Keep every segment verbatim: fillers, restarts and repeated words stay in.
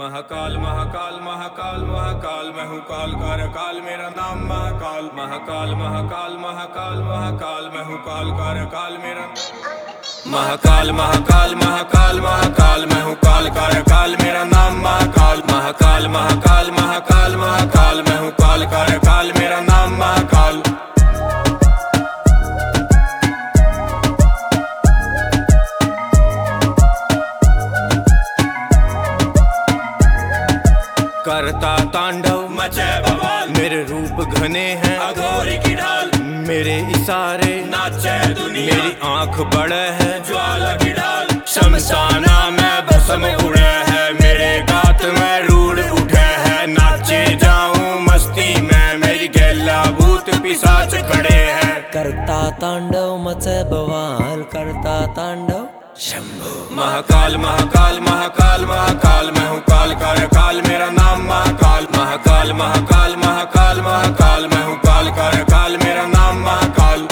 महाकाल महाकाल महाकाल महाकाल मैं हूँ काल कार काल मेरा नाम महाकाल। महाकाल महाकाल महाकाल महाकाल मैं हूँ काल कार काल मेरा महाकाल महाकाल महाकाल महाकाल मैं हूँ काल कार काल मेरा नाम महाकाल। महाकाल महाकाल महाकाल महाकाल मैं हूँ काल कार काल मेरा नाम महाकाल। करता तांडव मचे बवाल मेरे रूप घने हैं अघोरी की ढाल। मेरे इशारे नाचे दुनिया मेरी आंख बड़े है ज्वाला की ढाल। शमशाना में भस्म उड़े है मेरे गात में रूढ़ उठे है। नाचे जाऊं मस्ती में मेरी गैला भूत पिशाच खड़े हैं। करता तांडव मचे बवाल करता तांडव शंभू। महाकाल महाकाल महाकाल महाकाल मैं हूँ काल कार काल मेरा नाम महाकाल। महाकाल महाकाल महाकाल महाकाल मैं हूँ काल कार काल मेरा नाम महाकाल।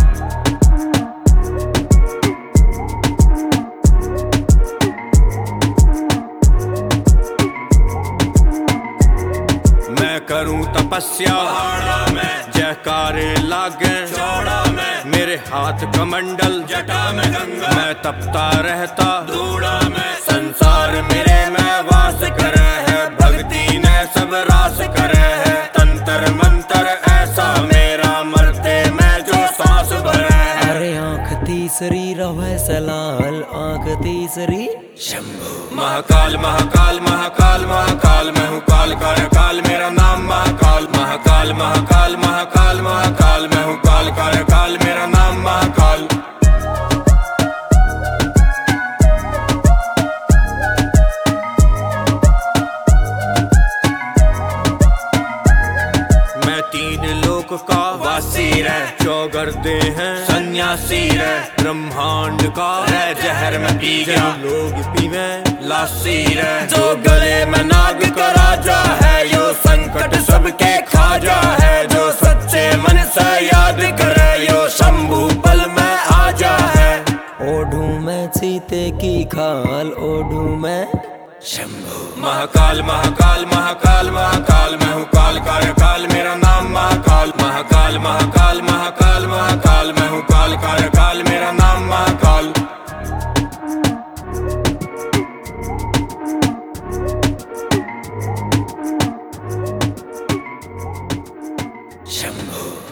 मैं करूँ तपस्या पहाड़ा में जयकारे लागे चौड़ा में। मेरे हाथ कमंडल जटा में गंगा मैं तपता रहता धूड़ा में। संसार मेरे में वास करे है भक्ति ने सब रास करे है। तंत्र मंत्र ऐसा मेरा मरते में जो सांस भरे है। अरे आंख तीसरी रवे सलाल आंख तीसरी शंभू। महाकाल महाकाल महाकाल महाकाल मैं हूँ काल कार काल मेरा नाम महाकाल। महाकाल महाकाल महाकाल महाकाल मैं हूँ काल कार काल मेरा नाम महाकाल। मैं तीन लोक का वासी रह चौगर्दे हैं सन्यासी रह। ब्रह्मांड का है जहर में पी गया लोग पीवे लासी रह। जो गले में नाग का राजा है यो संकट सबके खाजा है। जो सच्चे मन से याद करे यो शंभू पल में आजा है। ओढ़ू मैं चीते की खाल ओढ़ू मैं शंभू। महाकाल महाकाल महाकाल महाकाल मैं हूँ काल कार काल मेरा नाम महाकाल। महाकाल महाकाल महाकाल महाकाल मैं हूँ काल कार काल मेरा नाम महाकाल। शंभू।